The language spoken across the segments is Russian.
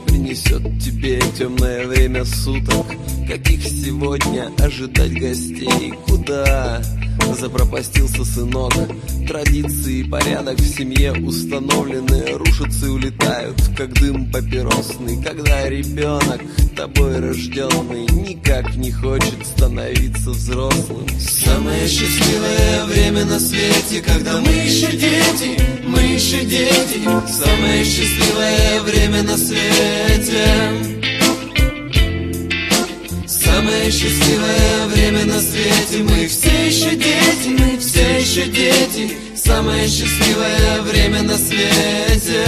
принесет тебе темное время суток? Каких сегодня ожидать гостей? Куда запропастился сынок? Традиции и порядок в семье установлены, рушатся и улетают, как дым папиросный. Когда ребенок, тобой рожденный, никак не хочет становиться взрослым. Самое счастливое время на свете, когда мы еще дети, мы еще дети. Самое счастливое время на свете. Самое счастливое время на свете. Мы все еще дети, мы все еще дети. Самое счастливое время на свете.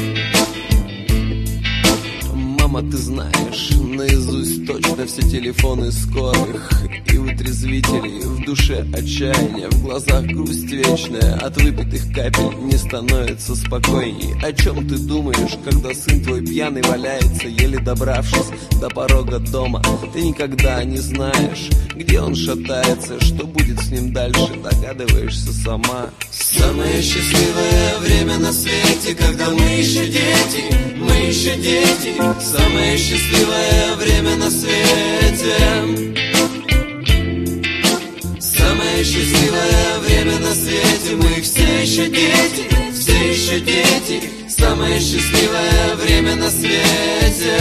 Мама, ты знаешь наизусть точно все телефоны скорых и вытрезвителей. В душе отчаяние, в глазах грусть вечная. От выпитых капель не становится спокойней. О чем ты думаешь, когда сын твой пьяный валяется, еле добравшись до порога дома? Ты никогда не знаешь, где он шатается, что будет с ним дальше, догадываешься сама. Самое счастливое время на свете, когда мы еще дети, мы еще дети. Самое счастливое время на свете. Самое счастливое время на свете. Мы все еще дети, все еще дети. Самое счастливое время на свете.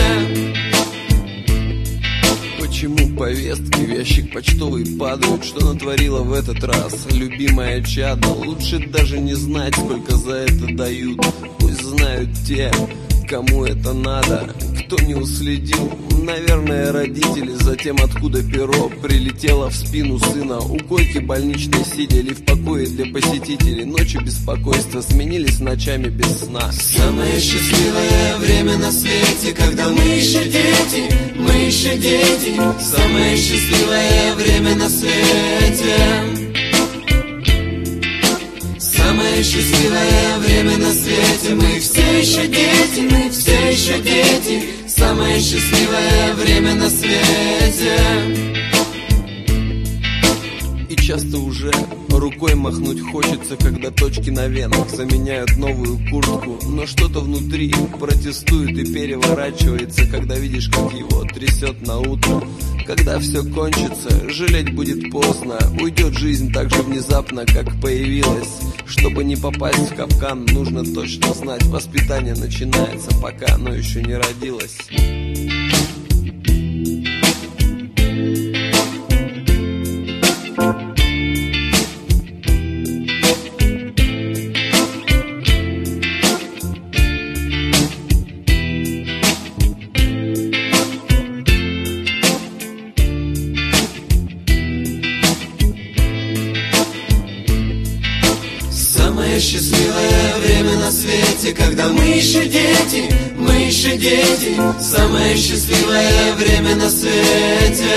Почему повестки в ящик почтовый падают? Что натворила в этот раз любимая чадо? Лучше даже не знать, сколько за это дают. Пусть знают те, кому это надо. Кто не уследил, наверное, родители. Затем, откуда перо прилетело в спину сына. У койки больничной сидели в покое для посетителей. Ночи беспокойства сменились ночами без сна. Самое счастливое время на свете, когда мы еще дети, мы еще дети. Самое счастливое время на свете. Самое счастливое время на свете. Мы все еще дети, мы все еще дети. Самое счастливое время на свете. И часто уже рукой махнуть хочется, когда точки на венах заменяют новую куртку. Но что-то внутри протестует и переворачивается, когда видишь, как его трясет на утро. Когда все кончится, жалеть будет поздно. Уйдет жизнь так же внезапно, как появилась. Чтобы не попасть в капкан, нужно точно знать, воспитание начинается, пока оно еще не родилось. Самое счастливое время на свете, когда мы еще дети, мы еще дети. Самое счастливое время на свете.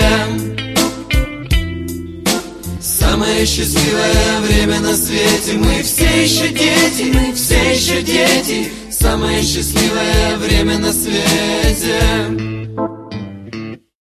Самое счастливое время на свете. Мы все еще дети, мы все еще дети. Самое счастливое время на свете.